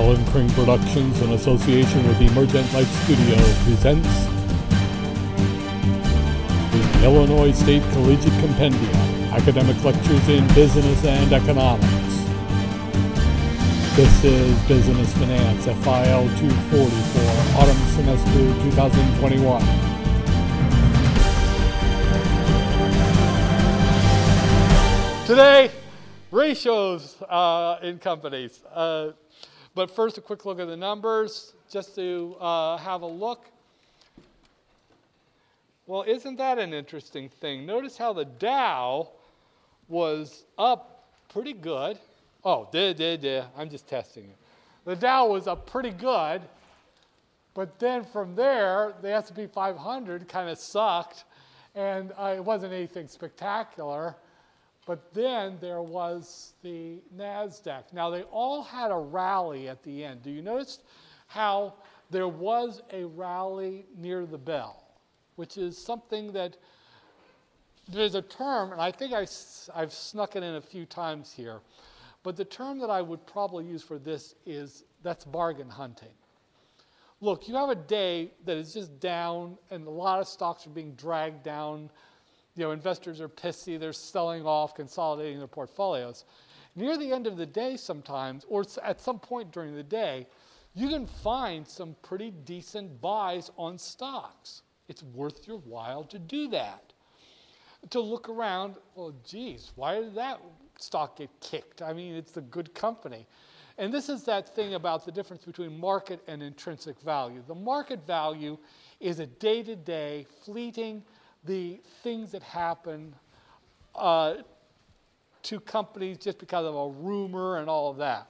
Alan Kring Productions, in association with Emergent Light Studio, presents the Illinois State Collegiate Compendium, Academic Lectures in Business and Economics. This is Business Finance, FIL 244, Autumn Semester 2021. Today, ratios in companies. But first, a quick look at the numbers, just to have a look. Well, isn't that an interesting thing? Notice how the Dow was up pretty good. Oh, I'm just testing it. The Dow was up pretty good, but then from there, the S&P 500 kind of sucked, and it wasn't anything spectacular. But then there was the NASDAQ. Now, they all had a rally at the end. Do you notice how there was a rally near the bell, which is something that there's a term, and I think I've snuck it in a few times here, but the term that I would probably use for this is that's bargain hunting. Look, you have a day that is just down, and a lot of stocks are being dragged down. You know, investors are pissy, they're selling off, consolidating their portfolios. Near the end of the day sometimes, or at some point during the day, you can find some pretty decent buys on stocks. It's worth your while to do that. To look around, well, geez, why did that stock get kicked? I mean, it's a good company. And this is that thing about the difference between market and intrinsic value. The market value is a day-to-day, fleeting, the things that happen to companies just because of a rumor and all of that.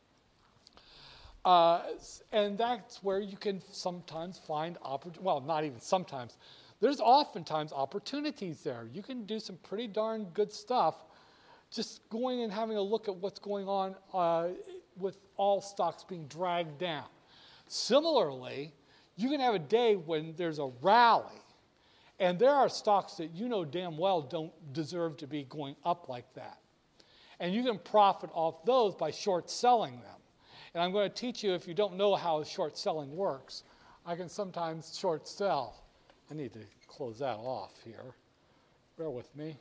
And that's where you can sometimes find well, not even sometimes. There's oftentimes opportunities there. You can do some pretty darn good stuff just going and having a look at what's going on with all stocks being dragged down. Similarly, you can have a day when there's a rally. And there are stocks that you know damn well don't deserve to be going up like that. And you can profit off those by short selling them. And I'm going to teach you, if you don't know how short selling works, I can sometimes short sell. I need to close that off here. Bear with me.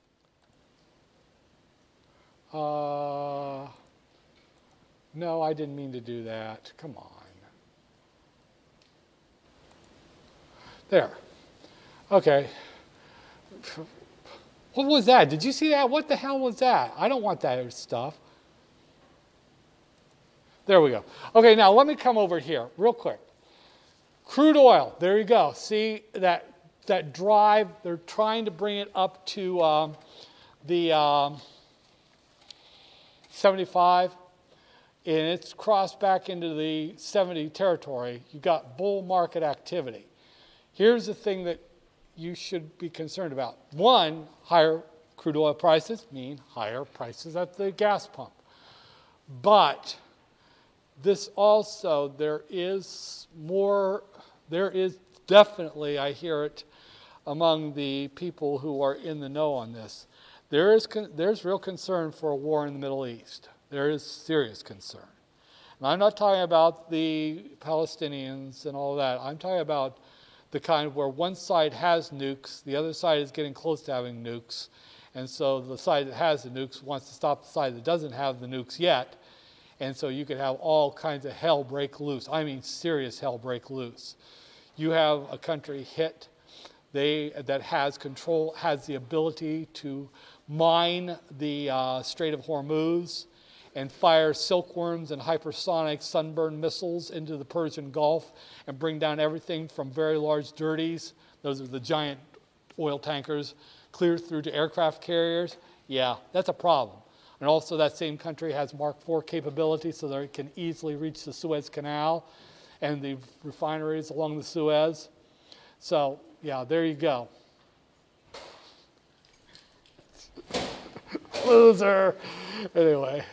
No, I didn't mean to do that. Come on. There. Okay. What was that? Did you see that? What the hell was that? I don't want that stuff. There we go. Okay, now let me come over here real quick. Crude oil. There you go. See that drive? They're trying to bring it up to the 75, and it's crossed back into the 70 territory. You've got bull market activity. Here's the thing that you should be concerned about. One, higher crude oil prices mean higher prices at the gas pump. But this also, there is definitely, I hear it among the people who are in the know on this, there's real concern for a war in the Middle East. There is serious concern. And I'm not talking about the Palestinians and all that. I'm talking about the kind where one side has nukes, the other side is getting close to having nukes, and so the side that has the nukes wants to stop the side that doesn't have the nukes yet, and so you could have all kinds of hell break loose. I mean serious hell break loose. You have a country hit that has control, has the ability to mine the Strait of Hormuz and fire silkworms and hypersonic sunburn missiles into the Persian Gulf and bring down everything from very large dirties, those are the giant oil tankers, clear through to aircraft carriers. Yeah, that's a problem. And also that same country has Mark IV capability so that it can easily reach the Suez Canal and the refineries along the Suez. So, yeah, there you go. Loser. Anyway.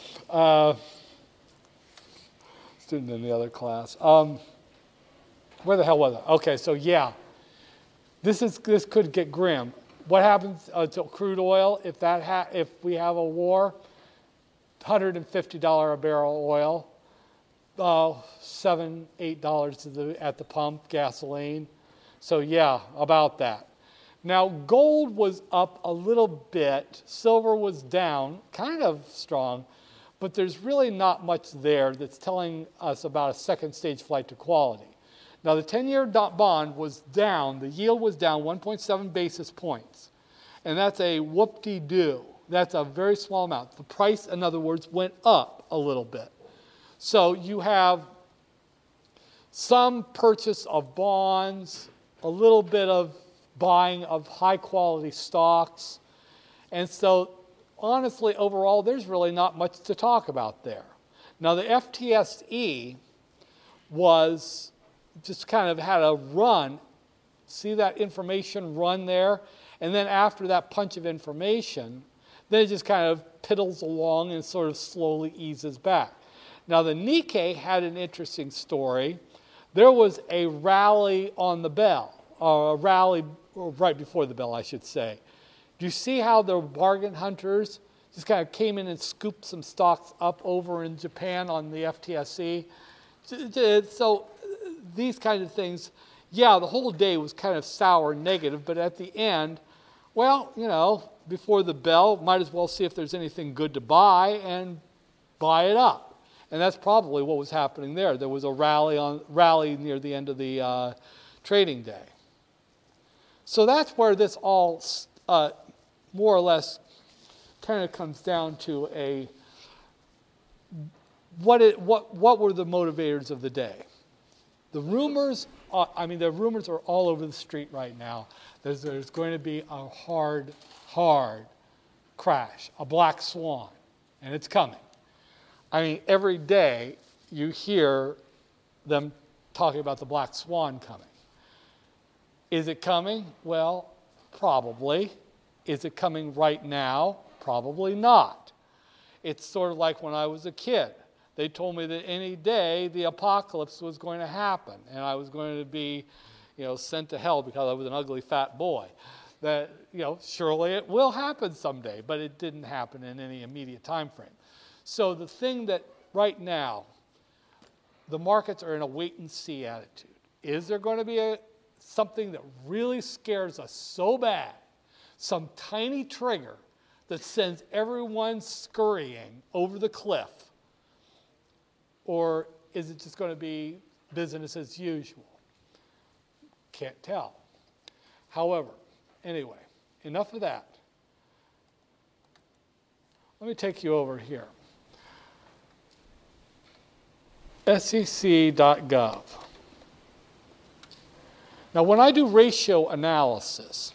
Student in the other class. Where the hell was it? Okay, so yeah, this could get grim. What happens to crude oil if we have a war? $150 a barrel oil. $7, $8 at the pump, gasoline. So yeah, about that. Now, gold was up a little bit. Silver was down, kind of strong, but there's really not much there that's telling us about a second stage flight to quality. Now, the 10-year bond was down. The yield was down 1.7 basis points. And that's a whoop-de-doo. That's a very small amount. The price, in other words, went up a little bit. So you have some purchase of bonds, a little bit of buying of high-quality stocks. And so, honestly, overall, there's really not much to talk about there. Now, the FTSE was just kind of had a run. See that information run there? And then after that punch of information, then it just kind of piddles along and sort of slowly eases back. Now, the Nikkei had an interesting story. There was a rally on the bell, or a rally right before the bell, I should say. Do you see how the bargain hunters just kind of came in and scooped some stocks up over in Japan on the FTSE? So these kinds of things, yeah, the whole day was kind of sour and negative, but at the end, well, you know, before the bell, might as well see if there's anything good to buy and buy it up. And that's probably what was happening there. There was a rally near the end of the trading day. So that's where this all more or less kind of comes down to a what were the motivators of the day? The rumors, the rumors are all over the street right now. There's going to be a hard crash, a black swan, and it's coming. I mean, every day you hear them talking about the black swan coming. Is it coming? Well, probably. Is it coming right now? Probably not. It's sort of like when I was a kid. They told me that any day the apocalypse was going to happen, and I was going to be, sent to hell because I was an ugly fat boy. That, surely it will happen someday, but it didn't happen in any immediate time frame. So the thing that right now, the markets are in a wait-and-see attitude. Is there going to be something that really scares us so bad, some tiny trigger that sends everyone scurrying over the cliff? Or is it just going to be business as usual? Can't tell. However, anyway, enough of that. Let me take you over here. SEC.gov. Now, when I do ratio analysis,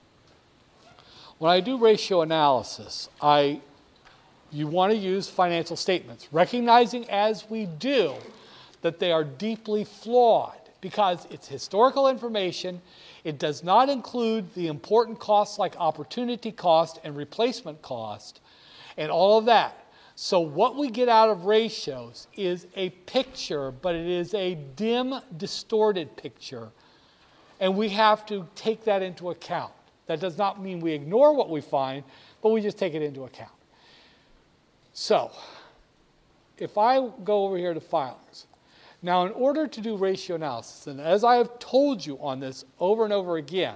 you want to use financial statements, recognizing as we do that they are deeply flawed because it's historical information. It does not include the important costs like opportunity cost and replacement cost and all of that. So what we get out of ratios is a picture, but it is a dim, distorted picture, and we have to take that into account. That does not mean we ignore what we find, but we just take it into account. So, if I go over here to filings, now in order to do ratio analysis, and as I have told you on this over and over again,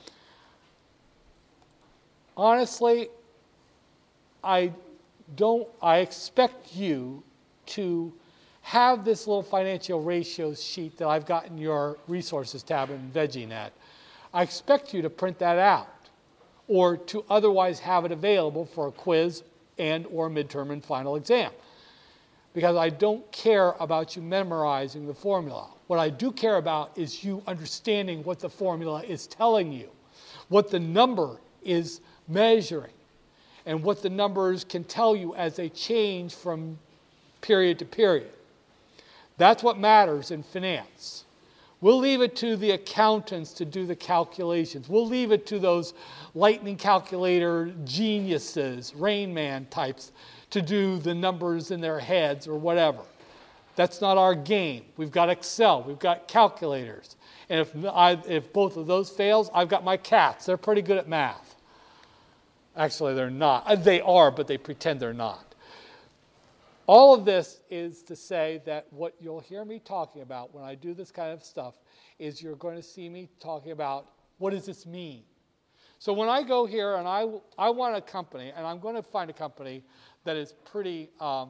honestly, I expect you to have this little financial ratios sheet that I've got in your resources tab in VeggieNet. I expect you to print that out or to otherwise have it available for a quiz and or midterm and final exam. Because I don't care about you memorizing the formula. What I do care about is you understanding what the formula is telling you, what the number is measuring, and what the numbers can tell you as they change from period to period. That's what matters in finance. We'll leave it to the accountants to do the calculations. We'll leave it to those lightning calculator geniuses, Rain Man types, to do the numbers in their heads or whatever. That's not our game. We've got Excel. We've got calculators. And if both of those fails, I've got my cats. They're pretty good at math. Actually, they're not. They are, but they pretend they're not. all of this is to say that what you'll hear me talking about when I do this kind of stuff is you're going to see me talking about what does this mean. So when I go here and I want a company, and I'm going to find a company that is pretty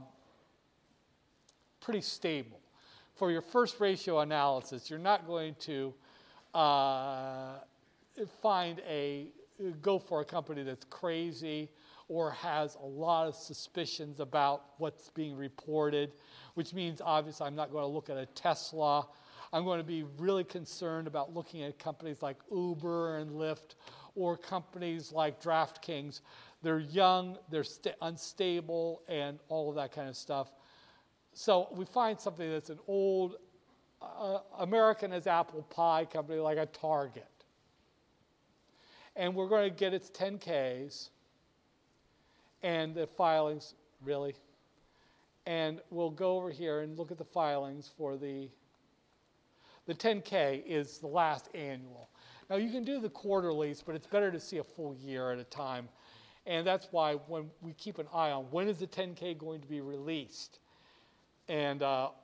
stable. For your first ratio analysis, you're not going to go for a company that's crazy or has a lot of suspicions about what's being reported, which means obviously I'm not going to look at a Tesla. I'm going to be really concerned about looking at companies like Uber and Lyft or companies like DraftKings. They're young, they're unstable, and all of that kind of stuff. So we find something that's an old American as apple pie company like a Target. And we're going to get its 10Ks and the filings, really. And we'll go over here and look at the filings for the 10K is the last annual. Now you can do the quarterlies, but it's better to see a full year at a time. And that's why when we keep an eye on when is the 10K going to be released. And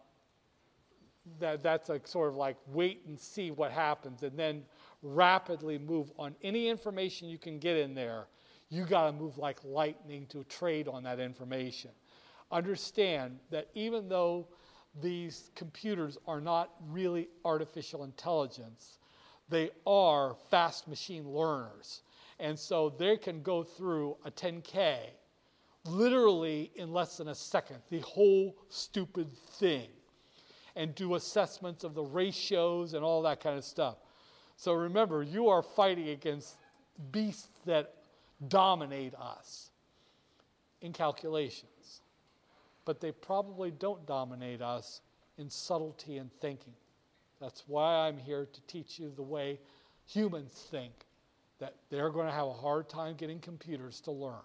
that's a sort of like wait and see what happens and then rapidly move on any information you can get in there. You got to move like lightning to trade on that information. Understand that even though these computers are not really artificial intelligence, they are fast machine learners. And so they can go through a 10K literally in less than a second, the whole stupid thing, and do assessments of the ratios and all that kind of stuff. So remember, you are fighting against beasts that dominate us in calculations. But they probably don't dominate us in subtlety and thinking. That's why I'm here to teach you the way humans think, that they're going to have a hard time getting computers to learn.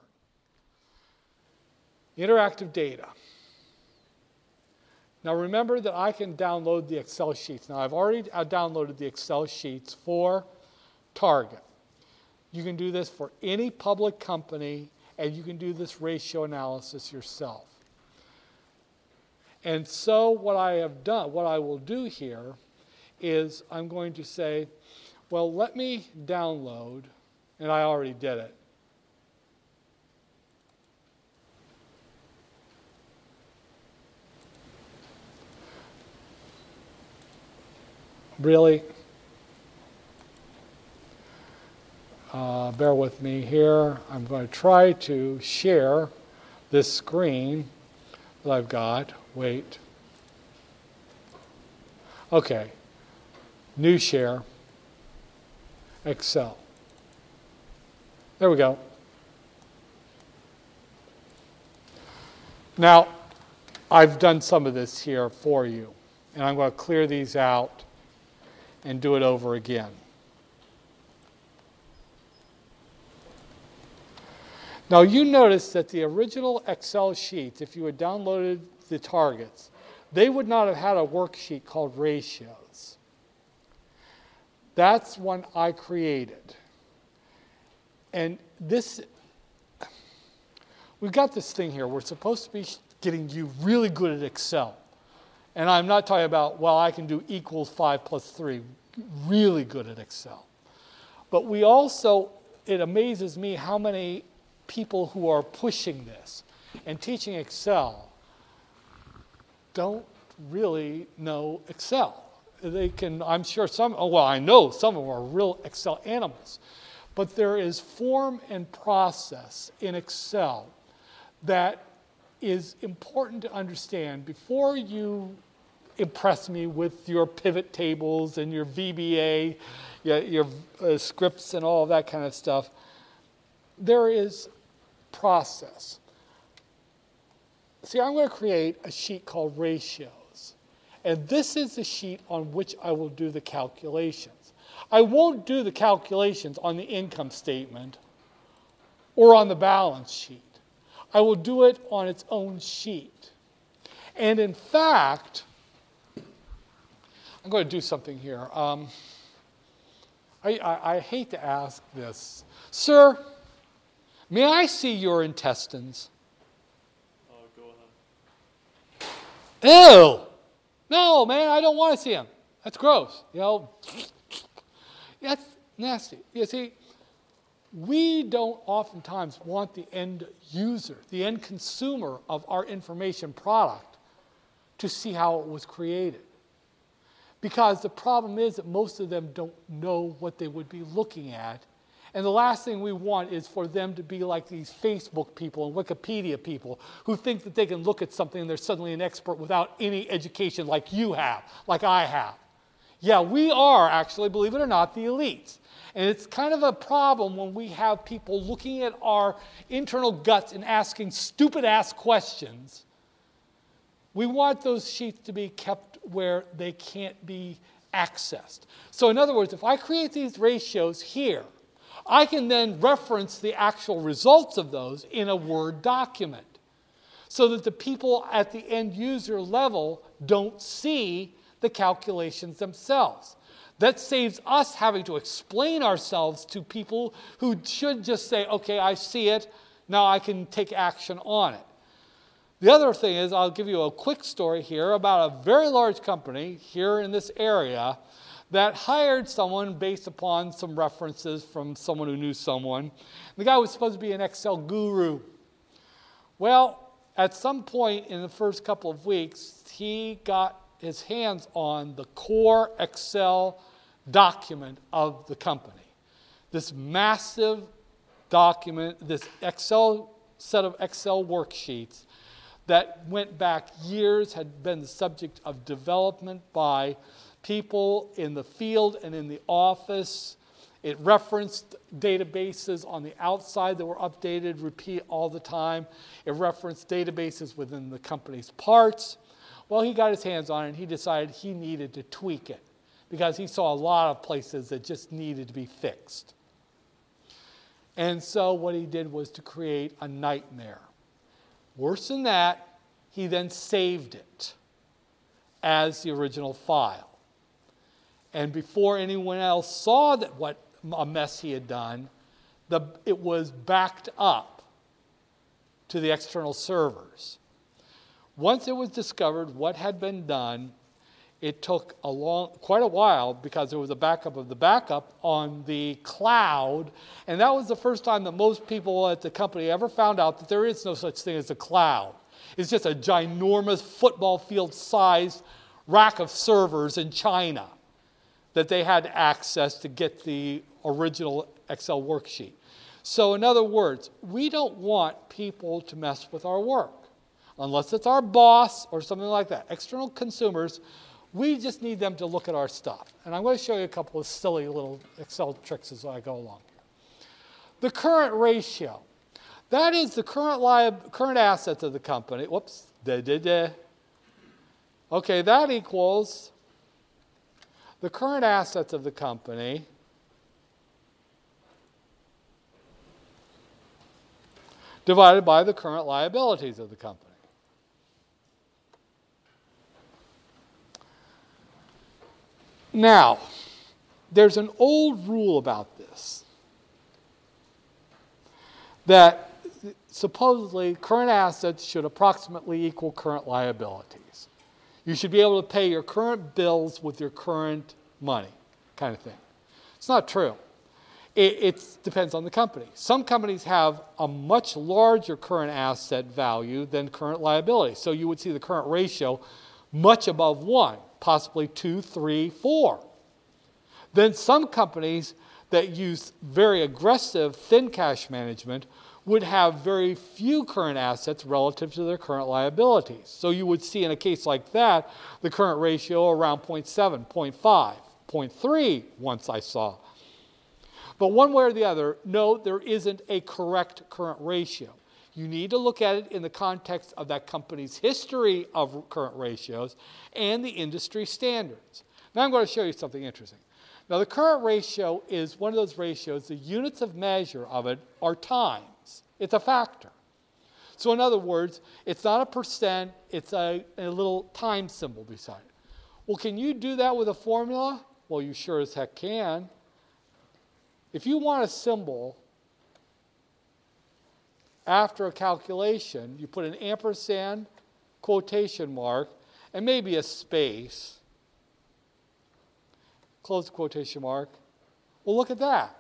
Interactive data. Now remember that I can download the Excel sheets. Now I've already downloaded the Excel sheets for Target. You can do this for any public company, and you can do this ratio analysis yourself. And so what I will do here is I'm going to say, well, let me download, and I already did it. Really? Bear with me here. I'm going to try to share this screen that I've got. Wait. Okay. New share. Excel. There we go. Now, I've done some of this here for you, and I'm going to clear these out and do it over again. Now you notice that the original Excel sheets, if you had downloaded the targets, they would not have had a worksheet called ratios. That's one I created. And we've got this thing here. We're supposed to be getting you really good at Excel. And I'm not talking about, well, I can do equals 5 plus 3. Really good at Excel. But we also, it amazes me how many people who are pushing this and teaching Excel don't really know Excel. They can, I'm sure I know some of them are real Excel animals. But there is form and process in Excel that is important to understand before you impress me with your pivot tables and your VBA, your scripts and all of that kind of stuff. There is process. See, I'm going to create a sheet called ratios. And this is the sheet on which I will do the calculations. I won't do the calculations on the income statement or on the balance sheet. I will do it on its own sheet. And in fact, I'm going to do something here. I hate to ask this. Sir, may I see your intestines? Go Ew! No, man, I don't want to see them. That's gross. That's nasty. You see, we don't oftentimes want the end user, the end consumer of our information product, to see how it was created. Because the problem is that most of them don't know what they would be looking at. And the last thing we want is for them to be like these Facebook people and Wikipedia people who think that they can look at something and they're suddenly an expert without any education like you have, like I have. Yeah, we are actually, believe it or not, the elites. And it's kind of a problem when we have people looking at our internal guts and asking stupid-ass questions. We want those sheets to be kept where they can't be accessed. So in other words, if I create these ratios here, I can then reference the actual results of those in a Word document so that the people at the end user level don't see the calculations themselves. That saves us having to explain ourselves to people who should just say, okay, I see it, now I can take action on it. The other thing is, I'll give you a quick story here about a very large company here in this area that hired someone based upon some references from someone who knew someone. The guy was supposed to be an Excel guru. Well, at some point in the first couple of weeks, he got his hands on the core Excel document of the company. This massive document, this set of Excel worksheets that went back years, had been the subject of development by people in the field and in the office. It referenced databases on the outside that were updated, repeat all the time. It referenced databases within the company's parts. Well, he got his hands on it and he decided he needed to tweak it because he saw a lot of places that just needed to be fixed. And so what he did was to create a nightmare. Worse than that, he then saved it as the original file. And before anyone else saw that what a mess he had done, it was backed up to the external servers. Once it was discovered what had been done, it took quite a while because there was a backup of the backup on the cloud. And that was the first time that most people at the company ever found out that there is no such thing as a cloud. It's just a ginormous football field-sized rack of servers in China that they had access to get the original Excel worksheet. So in other words, we don't want people to mess with our work. Unless it's our boss or something like that. External consumers, we just need them to look at our stuff. And I'm going to show you a couple of silly little Excel tricks as I go along here. The current ratio. That is the current assets of the company. Whoops. Okay, that equals the current assets of the company divided by the current liabilities of the company. Now, there's an old rule about this, that supposedly current assets should approximately equal current liabilities. You should be able to pay your current bills with your current money, kind of thing. It's not true. It depends on the company. Some companies have a much larger current asset value than current liability. So you would see the current ratio much above 1. Possibly 2, 3, 4. Then some companies that use very aggressive thin cash management would have very few current assets relative to their current liabilities. So you would see in a case like that, the current ratio around 0.7, 0.5, 0.3 once I saw. But one way or the other, no, there isn't a correct current ratio. You need to look at it in the context of that company's history of current ratios and the industry standards. Now I'm going to show you something interesting. Now the current ratio is one of those ratios, the units of measure of it are times. It's a factor. So in other words, it's not a percent, it's a little time symbol beside it. Well, can you do that with a formula? Well, you sure as heck can. If you want a symbol after a calculation, you put an ampersand, quotation mark, and maybe a space, close the quotation mark. Well, look at that.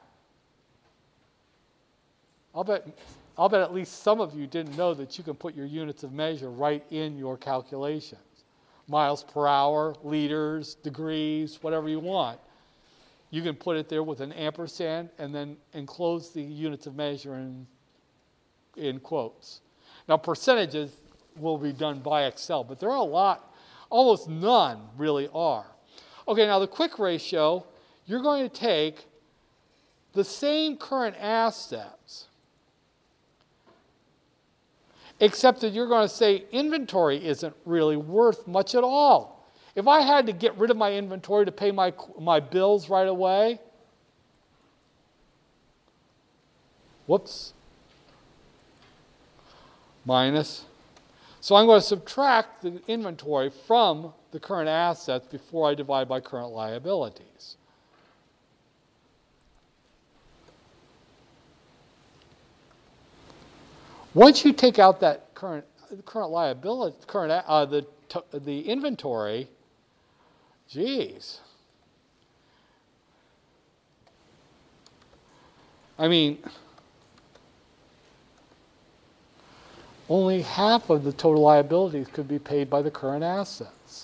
I'll bet at least some of you didn't know that you can put your units of measure right in your calculations. Miles per hour, liters, degrees, whatever you want. You can put it there with an ampersand and then enclose the units of measure in quotes. Now, percentages will be done by Excel, but there are a lot, almost none really are. Okay, now the quick ratio, you're going to take the same current assets, except that you're going to say inventory isn't really worth much at all. If I had to get rid of my inventory to pay my bills right away, whoops, minus. So I'm going to subtract the inventory from the current assets before I divide by current liabilities. Once you take out that current liability, the inventory, geez. I mean, only half of the total liabilities could be paid by the current assets.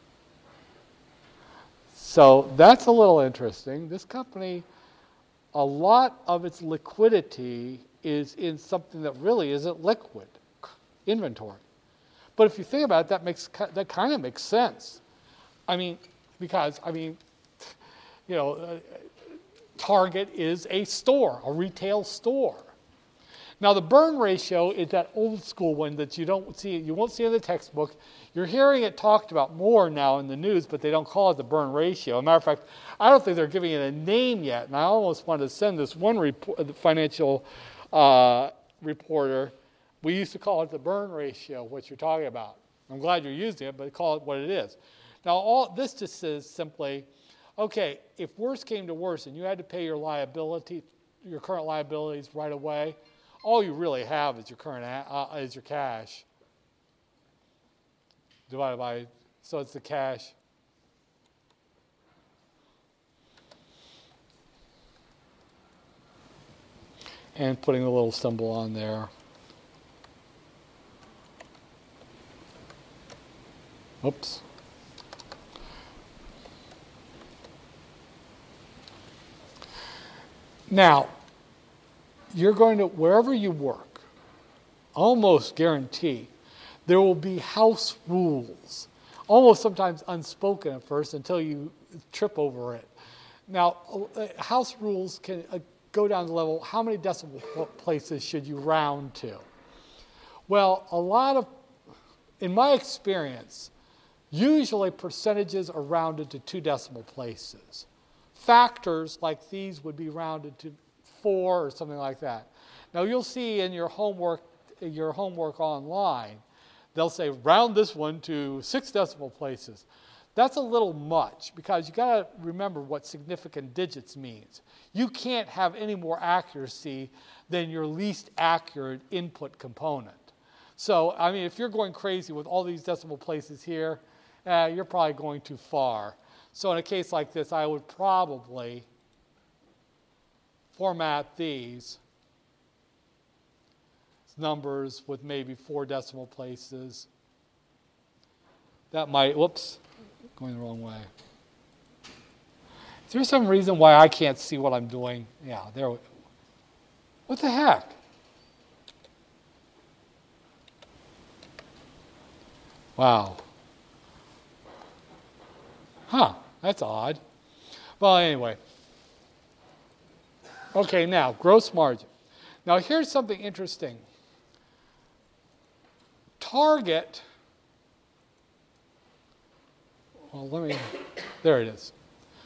So that's a little interesting. This company, a lot of its liquidity is in something that really isn't liquid, inventory. But if you think about it, that kind of makes sense. Because Target is a store, a retail store. Now the burn ratio is that old school one that you won't see in the textbook. You're hearing it talked about more now in the news, but they don't call it the burn ratio. As a matter of fact, I don't think they're giving it a name yet. And I almost wanted to send this one financial reporter. We used to call it the burn ratio, what you're talking about. I'm glad you're using it, but call it what it is. Now, all this just says simply, okay, if worse came to worse and you had to pay your current liabilities right away, all you really have is your cash divided by, so it's the cash. And putting a little symbol on there. Oops. Now, you're going to, wherever you work, almost guarantee, there will be house rules, almost sometimes unspoken at first until you trip over it. Now, house rules can go down to the level, how many decimal places should you round to? Well, in my experience, usually percentages are rounded to 2 decimal places. Factors like these would be rounded to 4 or something like that. Now you'll see in your homework online, they'll say round this one to 6 decimal places. That's a little much because you got to remember what significant digits means. You can't have any more accuracy than your least accurate input component. So, if you're going crazy with all these decimal places here, you're probably going too far. So in a case like this, I would probably format these numbers with maybe 4 decimal places. That might, whoops, going the wrong way. Is there some reason why I can't see what I'm doing? Yeah, there. What the heck? Wow. Huh, that's odd. Well, anyway. Okay, now, gross margin. Now, here's something interesting. Target, there it is.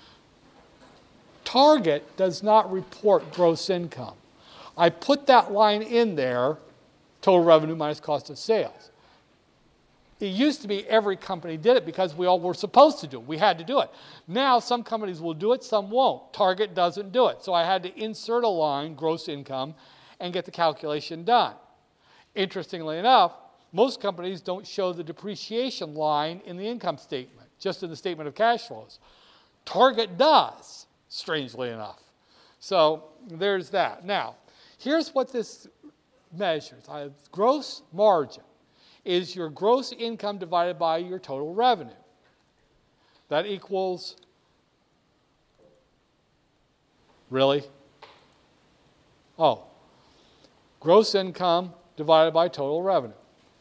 Target does not report gross income. I put that line in there, total revenue minus cost of sales. It used to be every company did it because we all were supposed to do it. We had to do it. Now some companies will do it, some won't. Target doesn't do it. So I had to insert a line, gross income, and get the calculation done. Interestingly enough, Most companies don't show the depreciation line in the income statement, just in the statement of cash flows. Target does, strangely enough. So there's that. Now, here's what this measures. Gross margin is your gross income divided by your total revenue. That equals, really? Oh, gross income divided by total revenue.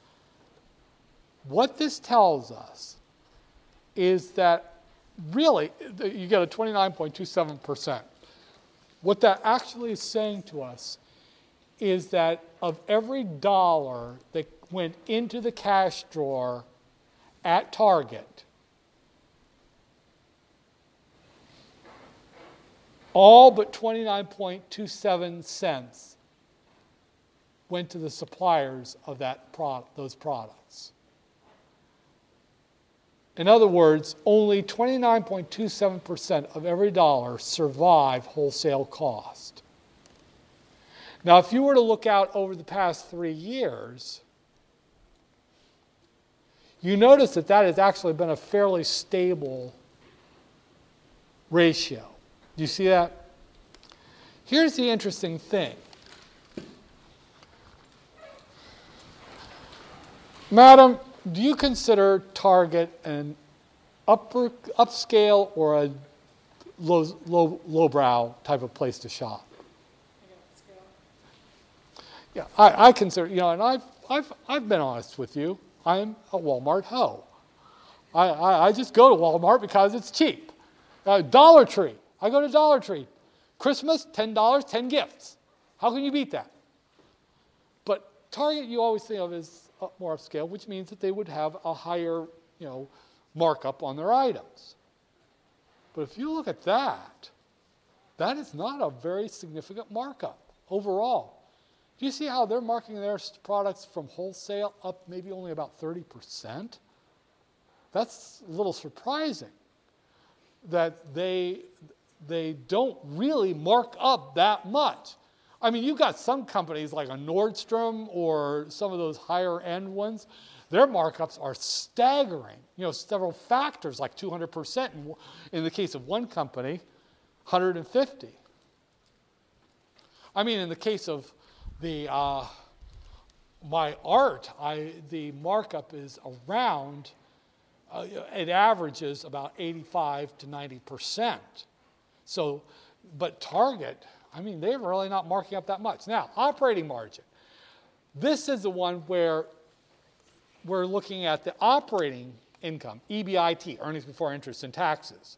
What this tells us is that really, you get a 29.27%. What that actually is saying to us is that of every dollar that went into the cash drawer at Target, all but 29.27 cents went to the suppliers of those products. In other words, only 29.27% of every dollar survive wholesale cost. Now, if you were to look out over the past 3 years, you notice that that has actually been a fairly stable ratio. Do you see that? Here's the interesting thing. Madam, do you consider Target an upscale or a lowbrow type of place to shop? Yeah, I consider, and I've been honest with you. I'm a Walmart hoe. I just go to Walmart because it's cheap. Dollar Tree. I go to Dollar Tree. Christmas, $10, 10 gifts. How can you beat that? But Target you always think of as more upscale, which means that they would have a higher, markup on their items. But if you look at that, that is not a very significant markup overall. Do you see how they're marking their products from wholesale up maybe only about 30%? That's a little surprising that they don't really mark up that much. I mean, you've got some companies like a Nordstrom or some of those higher end ones, their markups are staggering. Several factors like 200%. In the case of one company, 150. I mean, in the case of the my art, the markup is around, it averages about 85 to 90%. So, but Target, they're really not marking up that much. Now, operating margin. This is the one where we're looking at the operating income, EBIT, earnings before interest and taxes,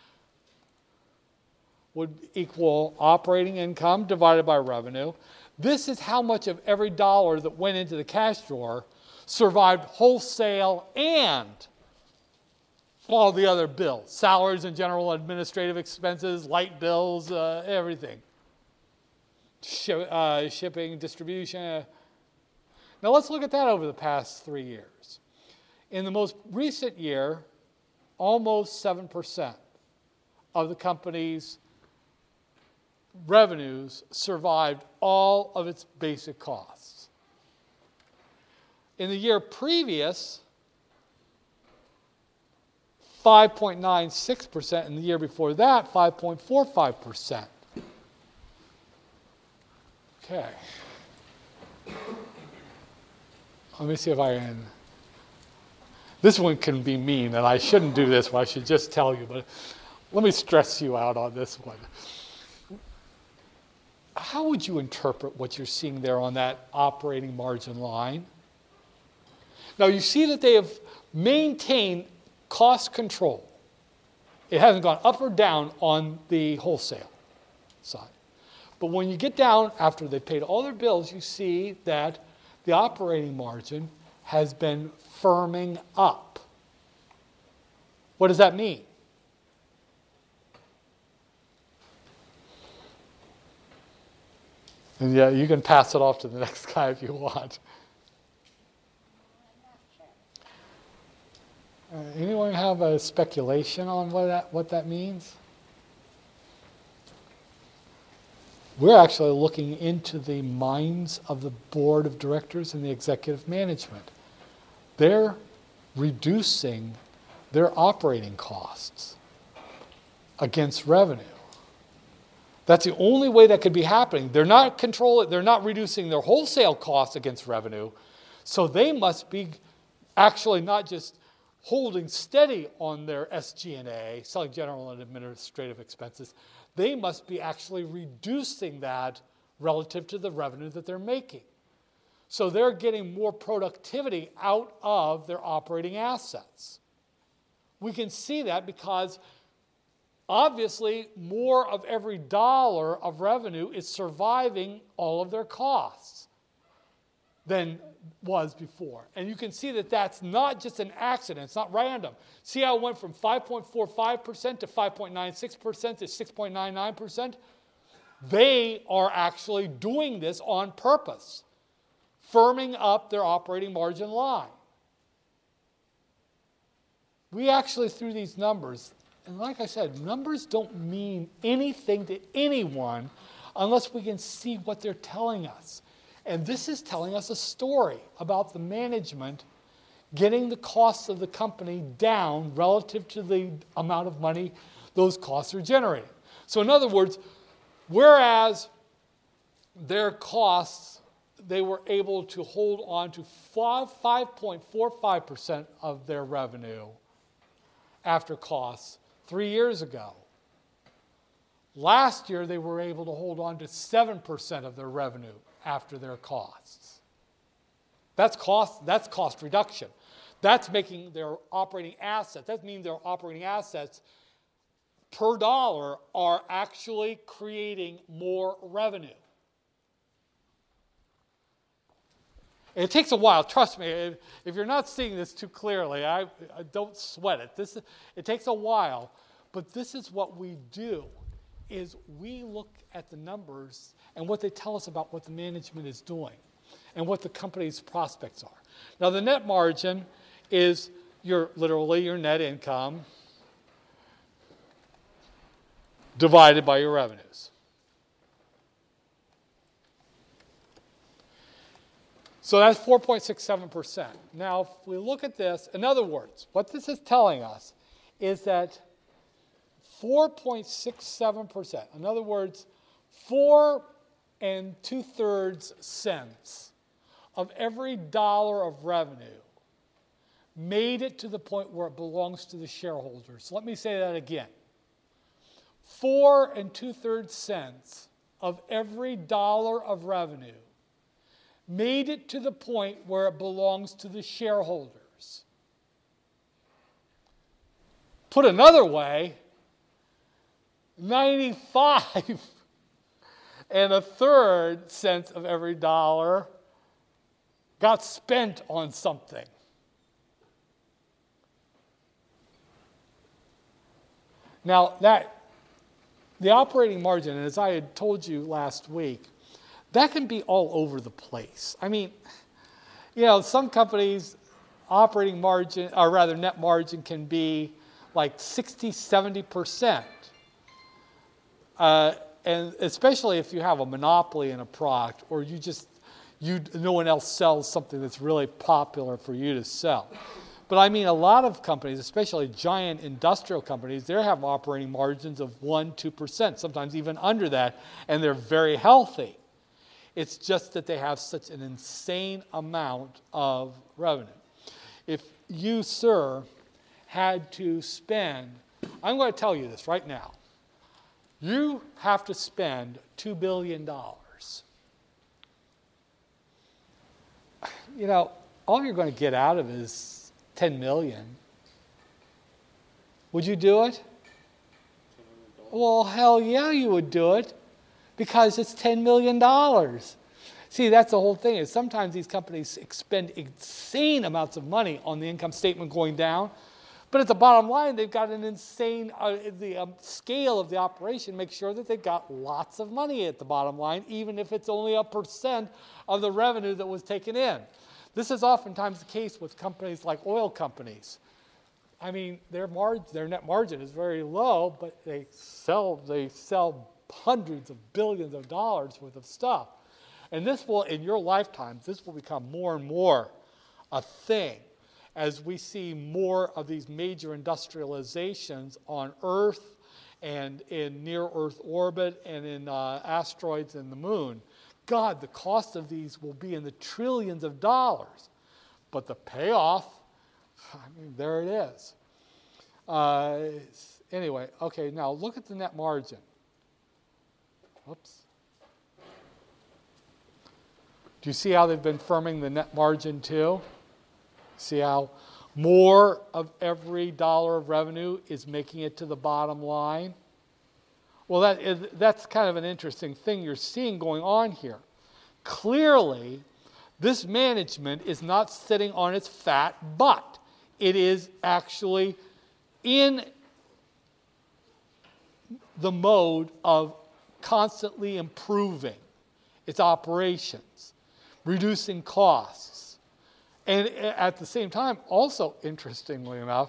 would equal operating income divided by revenue. This is how much of every dollar that went into the cash drawer survived wholesale and all the other bills, salaries and general administrative expenses, light bills, everything. Shipping, distribution. Now let's look at that over the past 3 years. In the most recent year, almost 7% of the company's revenues survived all of its basic costs. In the year previous, 5.96%, and the year before that, 5.45%. Okay. Let me see if I can. This one can be mean, and I shouldn't do this one. I should just tell you, but let me stress you out on this one. How would you interpret what you're seeing there on that operating margin line? Now, you see that they have maintained cost control. It hasn't gone up or down on the wholesale side. But when you get down after they've paid all their bills, you see that the operating margin has been firming up. What does that mean? And yeah, you can pass it off to the next guy if you want. Anyone have a speculation on what that means? We're actually looking into the minds of the board of directors and the executive management. they're reducing their operating costs against revenue. That's the only way that could be happening. They're not reducing their wholesale costs against revenue, so they must be actually not just holding steady on their SG&A, selling general and administrative expenses. They must be actually reducing that relative to the revenue that they're making. So they're getting more productivity out of their operating assets. We can see that because obviously more of every dollar of revenue is surviving all of their costs than was before. And you can see that that's not just an accident. It's not random. See how it went from 5.45% to 5.96% to 6.99%? They are actually doing this on purpose, firming up their operating margin line. We actually, through these numbers, and like I said, numbers don't mean anything to anyone unless we can see what they're telling us. And this is telling us a story about the management getting the costs of the company down relative to the amount of money those costs are generating. So in other words, whereas their costs, they were able to hold on to 5.45% of their revenue after costs 3 years ago. Last year, they were able to hold on to 7% of their revenue after their costs. That's cost reduction. That's making their operating assets. That means their operating assets per dollar are actually creating more revenue. It takes a while. Trust me, if you're not seeing this too clearly, I don't sweat it. It takes a while, but this is what we do, is we look at the numbers and what they tell us about what the management is doing and what the company's prospects are. Now, the net margin is literally your net income divided by your revenues. So that's 4.67%. Now, if we look at this, in other words, what this is telling us is that 4.67%, in other words, 4 2/3 cents of every dollar of revenue made it to the point where it belongs to the shareholders. So let me say that again. 4 2/3 cents of every dollar of revenue made it to the point where it belongs to the shareholders. Put another way, 95 1/3 cents of every dollar got spent on something. Now, the operating margin, as I had told you last week, that can be all over the place. I mean, some companies' operating margin, or rather net margin, can be like 60-70%. And especially if you have a monopoly in a product, or no one else sells something that's really popular for you to sell. But I mean, a lot of companies, especially giant industrial companies, they have operating margins of 1-2%, sometimes even under that, and they're very healthy. It's just that they have such an insane amount of revenue. If you, sir, had to spend, I'm going to tell you this right now, you have to spend $2 billion. All you're going to get out of it is $10 million. Would you do it? Well, hell yeah, you would do it, because it's $10 million. See, that's the whole thing, is sometimes these companies expend insane amounts of money on the income statement going down, but at the bottom line, they've got an insane, the scale of the operation makes sure that they've got lots of money at the bottom line, even if it's only 1% of the revenue that was taken in. This is oftentimes the case with companies like oil companies. I mean, their net margin is very low, but they sell hundreds of billions of dollars worth of stuff. And this will, in your lifetimes, this will become more and more a thing. as we see more of these major industrializations on Earth and in near-Earth orbit and in asteroids and the moon. God, the cost of these will be in the trillions of dollars. But the payoff, I mean, there it is. Anyway, okay, now look at the net margin. Oops. Do you see how they've been firming the net margin too? See how more of every dollar of revenue is making it to the bottom line? Well, that's kind of an interesting thing you're seeing going on here. Clearly, this management is not sitting on its fat butt. It is actually in the mode of constantly improving its operations, reducing costs. And at the same time, also interestingly enough,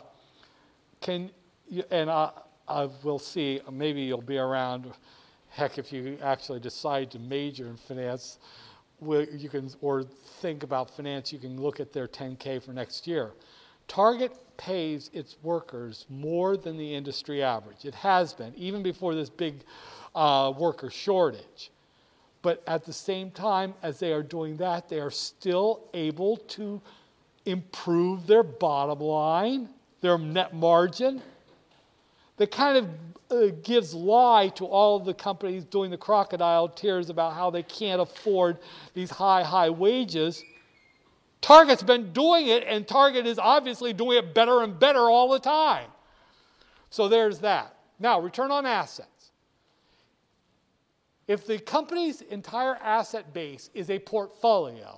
I will see, maybe you'll be around, heck, if you actually decide to major in finance, you can, or think about finance, you can look at their 10K for next year. Target pays its workers more than the industry average. It has been, even before this big worker shortage. But at the same time, as they are doing that, they are still able to improve their bottom line, their net margin. That kind of gives lie to all of the companies doing the crocodile tears about how they can't afford these high wages. Target's been doing it, and Target is obviously doing it better and better all the time. So there's that. Now, return on assets. If the company's entire asset base is a portfolio,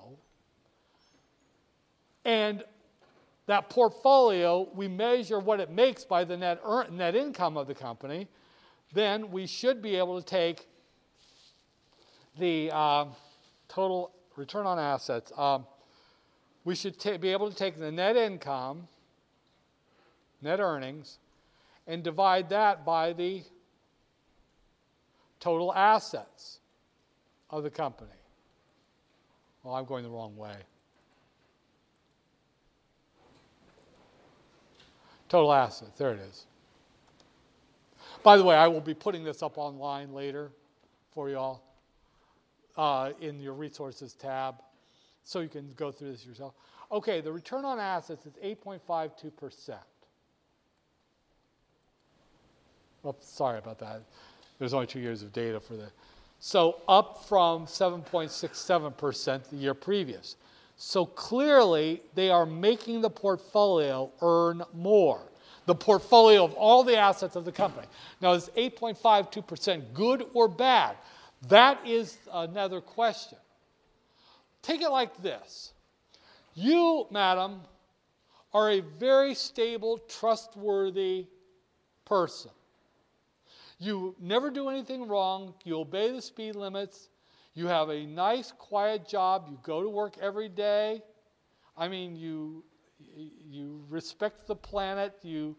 and that portfolio, we measure what it makes by the net income of the company, then we should be able to take the total return on assets. We should be able to take the net income, net earnings, and divide that by the total assets of the company. Well, I'm going the wrong way. Total assets, there it is. By the way, I will be putting this up online later for you all in your resources tab, so you can go through this yourself. Okay, the return on assets is 8.52%. Oops, sorry about that. There's only 2 years of data for that. So up from 7.67% the year previous. So clearly, they are making the portfolio earn more. The portfolio of all the assets of the company. Now, is 8.52% good or bad? That is another question. Take it like this. You, madam, are a very stable, trustworthy person. You never do anything wrong. You obey the speed limits. You have a nice, quiet job. You go to work every day. I mean, you respect the planet. You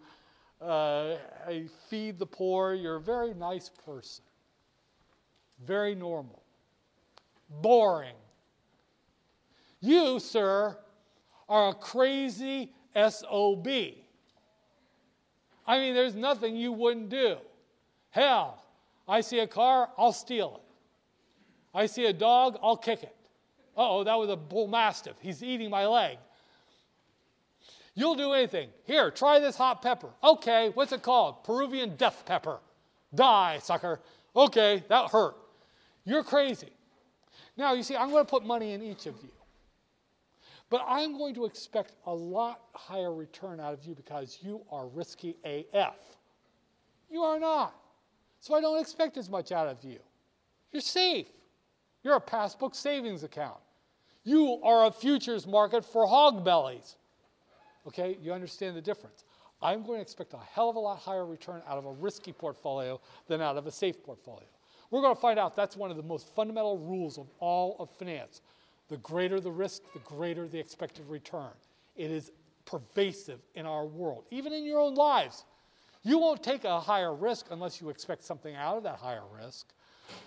feed the poor. You're a very nice person. Very normal. Boring. You, sir, are a crazy SOB. I mean, there's nothing you wouldn't do. Hell, I see a car, I'll steal it. I see a dog, I'll kick it. Uh-oh, that was a bull mastiff. He's eating my leg. You'll do anything. Here, try this hot pepper. Okay, what's it called? Peruvian death pepper. Die, sucker. Okay, that hurt. You're crazy. Now, you see, I'm going to put money in each of you. But I'm going to expect a lot higher return out of you because you are risky AF. You are not. So I don't expect as much out of you. You're safe. You're a passbook savings account. You are a futures market for hog bellies. Okay, you understand the difference. I'm going to expect a hell of a lot higher return out of a risky portfolio than out of a safe portfolio. We're going to find out that's one of the most fundamental rules of all of finance. The greater the risk, the greater the expected return. It is pervasive in our world, even in your own lives. You won't take a higher risk unless you expect something out of that higher risk,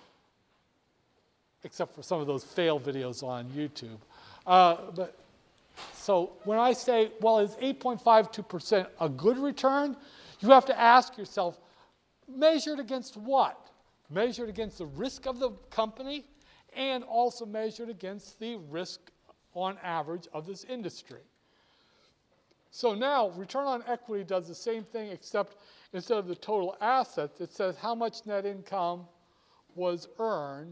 except for some of those fail videos on YouTube. But So when I say, well, is 8.52% a good return? You have to ask yourself, measured against what? Measured against the risk of the company and also measured against the risk on average of this industry. So now return on equity does the same thing, except instead of the total assets, it says how much net income was earned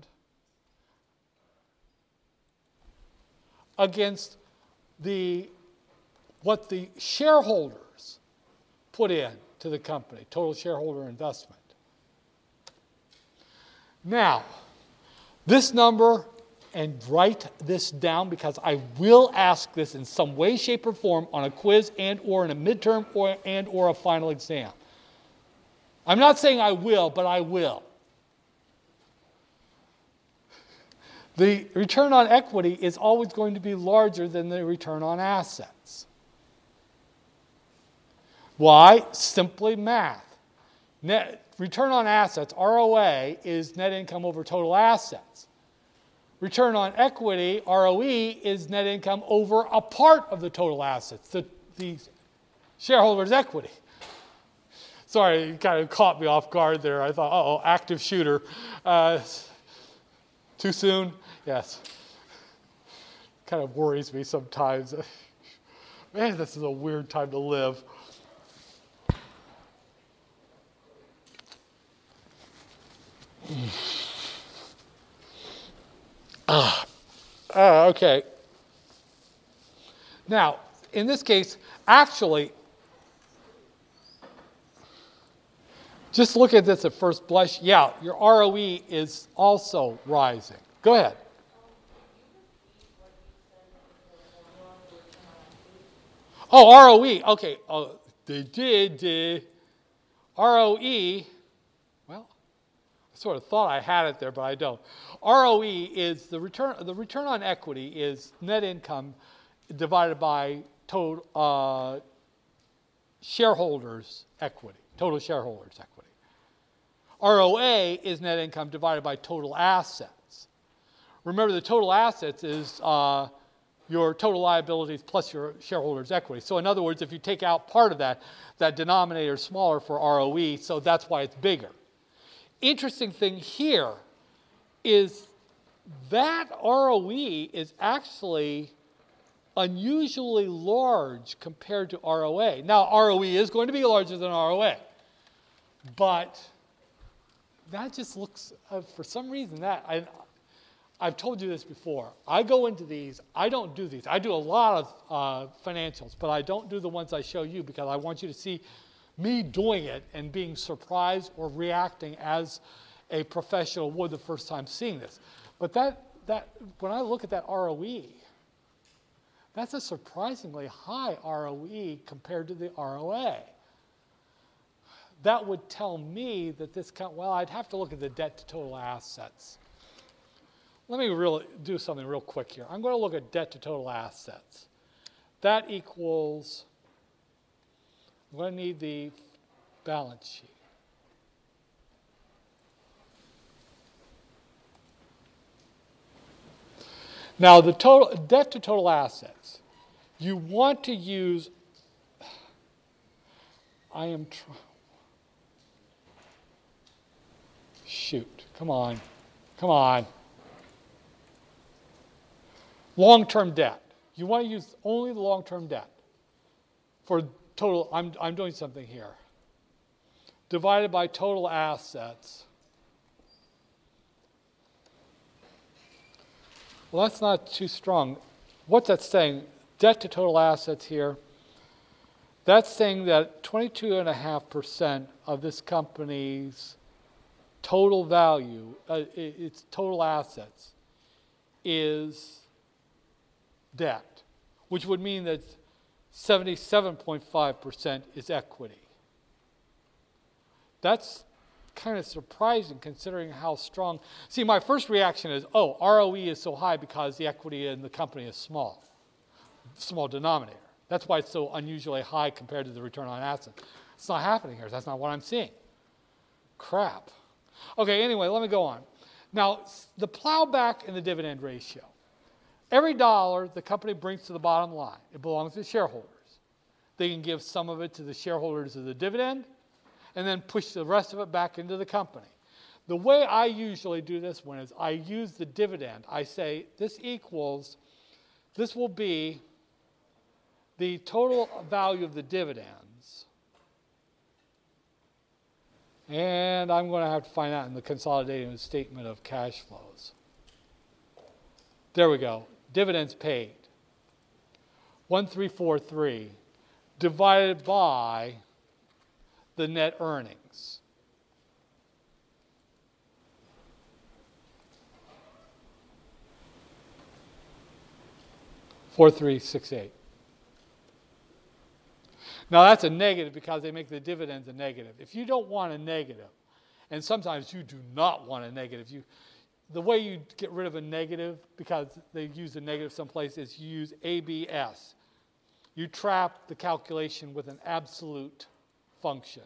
against what the shareholders put in to the company, total shareholder investment. Now, this number, and write this down because I will ask this in some way, shape, or form on a quiz and or in a midterm and or a final exam. I'm not saying I will, but I will. The return on equity is always going to be larger than the return on assets. Why? Simply math. Return on assets, ROA, is net income over total assets. Return on equity, ROE, is net income over a part of the total assets, the shareholder's equity. Sorry, you kind of caught me off guard there. I thought, uh-oh, active shooter. Too soon? Yes. Kind of worries me sometimes. Man, this is a weird time to live. Okay. Now, in this case, actually, just look at this at first blush. Yeah, your ROE is also rising. Go ahead. Oh, ROE. Okay. Oh, they did. ROE. Well, I sort of thought I had it there, but I don't. ROE is the return on equity is net income divided by total shareholders' equity, total shareholders' equity. ROA is net income divided by total assets. Remember, the total assets is your total liabilities plus your shareholders' equity. So in other words, if you take out part of that, that denominator is smaller for ROE, so that's why it's bigger. Interesting thing here is that ROE is actually unusually large compared to ROA. Now, ROE is going to be larger than ROA, but that just looks, for some reason, I've told you this before. I go into these, I don't do these. I do a lot of financials, but I don't do the ones I show you because I want you to see me doing it and being surprised or reacting as a professional would the first time seeing this. But that when I look at that ROE, that's a surprisingly high ROE compared to the ROA. That would tell me that this I'd have to look at the debt to total assets. Let me really do something real quick here. I'm going to look at debt to total assets. That equals, I'm going to need the balance sheet. Now, the total debt to total assets, you want to use, shoot, come on. Long-term debt. You want to use only the long-term debt for total, I'm doing something here. Divided by total assets. Well, that's not too strong. What's that saying? Debt to total assets here. That's saying that 22.5% of this company's total value, its total assets, is debt, which would mean that 77.5% is equity. That's kind of surprising considering how strong. See, my first reaction is, ROE is so high because the equity in the company is small denominator. That's why it's so unusually high compared to the return on assets. It's not happening here. That's not what I'm seeing. Crap. Okay, anyway, let me go on. Now, the plowback and the dividend ratio. Every dollar the company brings to the bottom line, it belongs to shareholders. They can give some of it to the shareholders as a dividend and then push the rest of it back into the company. The way I usually do this one is I use the dividend. I say this will be the total value of the dividends. And I'm going to have to find out in the consolidated statement of cash flows. There we go. Dividends paid. 1343 divided by the net earnings. $4,368. Now that's a negative because they make the dividends a negative. If you don't want a negative, and sometimes you do not want a negative, the way you get rid of a negative, because they use a negative someplace, is you use ABS. You trap the calculation with an absolute function.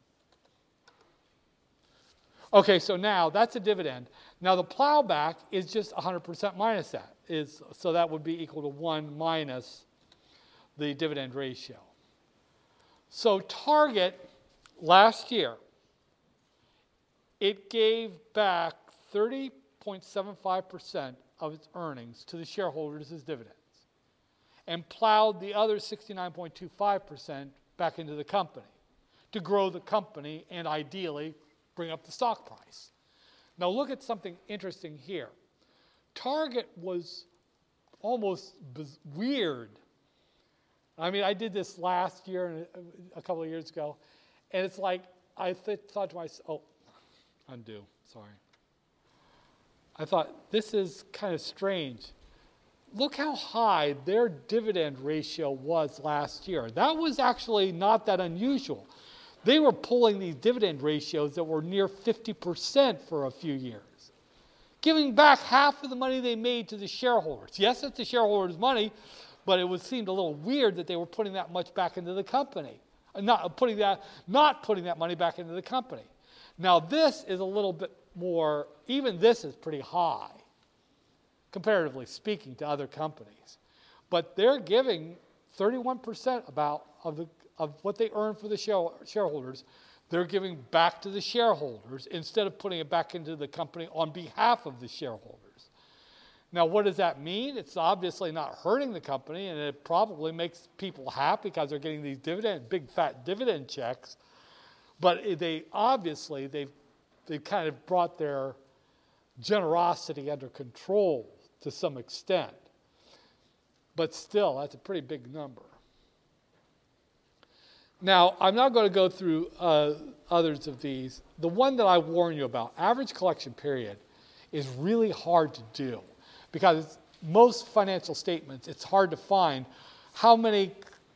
Okay, so now that's a dividend. Now the plowback is just 100% minus that. So that would be equal to 1 minus the dividend ratio. So Target, last year, it gave back 30.75% of its earnings to the shareholders as dividends and plowed the other 69.25% back into the company to grow the company and ideally bring up the stock price. Now look at something interesting here. Target was almost weird. I mean, I did this last year and a couple of years ago, and it's like I thought to myself, undo, sorry. I thought, this is kind of strange. Look how high their dividend ratio was last year. That was actually not that unusual. They were pulling these dividend ratios that were near 50% for a few years, giving back half of the money they made to the shareholders. Yes, it's the shareholders' money, but it seemed a little weird that they were putting that much back into the company, not putting that money back into the company. Now this is a little bit more. Even this is pretty high, comparatively speaking, to other companies, but they're giving 31% of what they earn for the shareholders. They're giving back to the shareholders instead of putting it back into the company on behalf of the shareholders. Now, what does that mean? It's obviously not hurting the company, and it probably makes people happy because they're getting these big fat dividend checks. But they've kind of brought their generosity under control to some extent. But still, that's a pretty big number. Now, I'm not going to go through others of these. The one that I warn you about, average collection period, is really hard to do because most financial statements, it's hard to find how many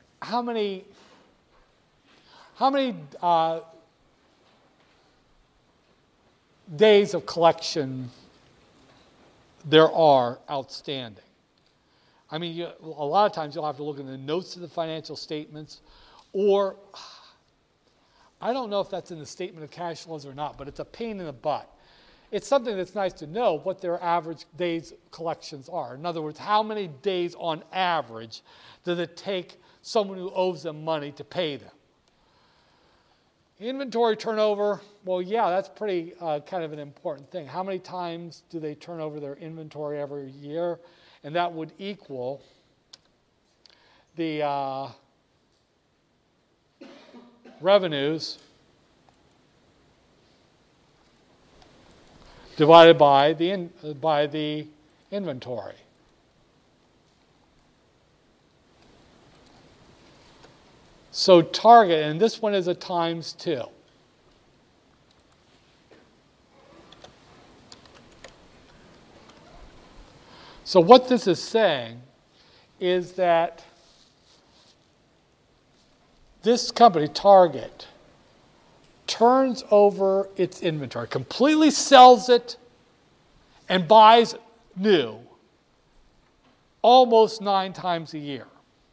days of collection there are outstanding. I mean, a lot of times you'll have to look in the notes of the financial statements, or I don't know if that's in the statement of cash flows or not, but it's a pain in the butt. It's something that's nice to know what their average days collections are. In other words, how many days on average does it take someone who owes them money to pay them? Inventory turnover, well, yeah, that's pretty kind of an important thing. How many times do they turn over their inventory every year? And that would equal the revenues divided by the inventory. So Target, and this one is a times 2. So what this is saying is that this company, Target, turns over its inventory, completely sells it, and buys new almost 9 times a year.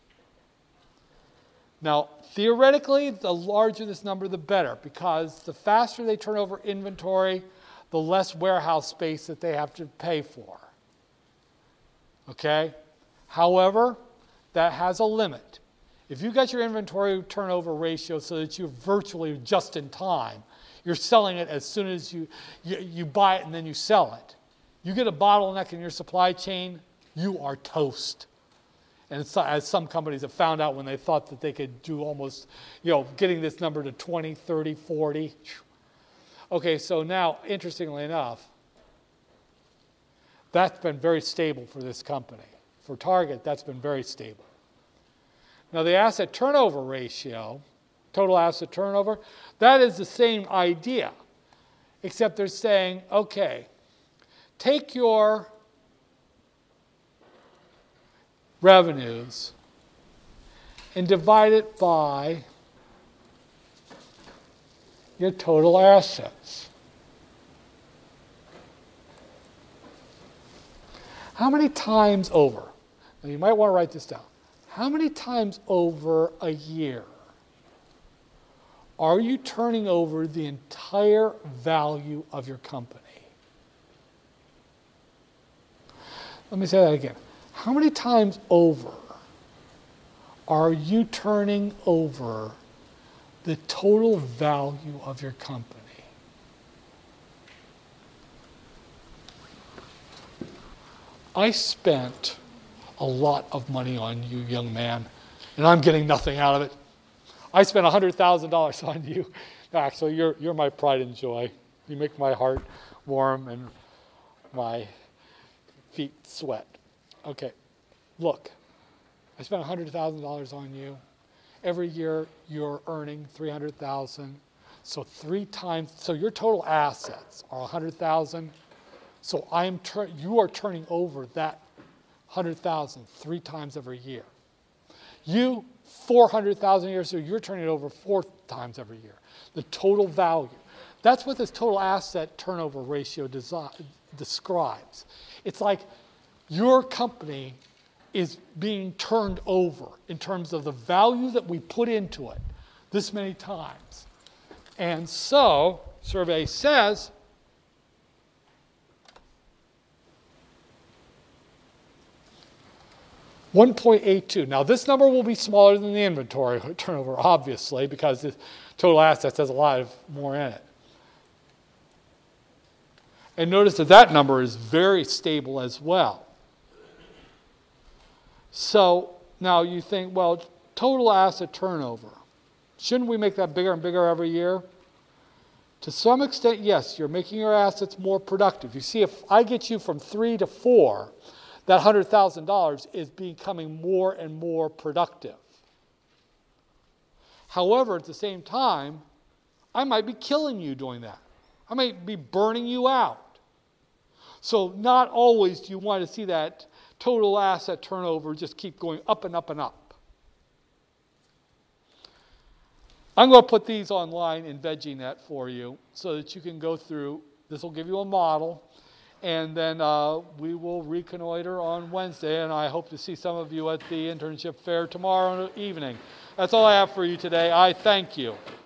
Now, theoretically, the larger this number, the better, because the faster they turn over inventory, the less warehouse space that they have to pay for. Okay? However, that has a limit. If you got your inventory turnover ratio so that you're virtually just in time, you're selling it as soon as you buy it and then you sell it. You get a bottleneck in your supply chain, you are toast. And so, as some companies have found out when they thought that they could do almost, getting this number to 20, 30, 40. Okay, so now, interestingly enough, that's been very stable for this company. For Target, that's been very stable. Now, the asset turnover ratio, total asset turnover, that is the same idea, except they're saying, okay, take your revenues and divide it by your total assets. How many times over? Now you might want to write this down. How many times over a year are you turning over the entire value of your company? Let me say that again. How many times over are you turning over the total value of your company? I spent a lot of money on you, young man, and I'm getting nothing out of it. I spent $100,000 on you. Actually, you're my pride and joy. You make my heart warm and my feet sweat. Okay, look, I spent $100,000 on you. Every year you're earning $300,000. So 3 times, so your total assets are $100,000. So you are turning over that $100,000 3 times every year. You, $400,000 a year, so you're turning it over 4 times every year. The total value. That's what this total asset turnover ratio describes. It's like your company is being turned over in terms of the value that we put into it this many times. And so, survey says, $1.82. Now, this number will be smaller than the inventory turnover, obviously, because the total assets has a lot more in it. And notice that number is very stable as well. So now you think, well, total asset turnover. Shouldn't we make that bigger and bigger every year? To some extent, yes, you're making your assets more productive. You see, if I get you from 3 to 4, that $100,000 is becoming more and more productive. However, at the same time, I might be killing you doing that. I might be burning you out. So not always do you want to see that total asset turnover just keep going up and up and up. I'm going to put these online in VeggieNet for you so that you can go through. This will give you a model. And then we will reconnoiter on Wednesday, and I hope to see some of you at the internship fair tomorrow evening. That's all I have for you today. I thank you.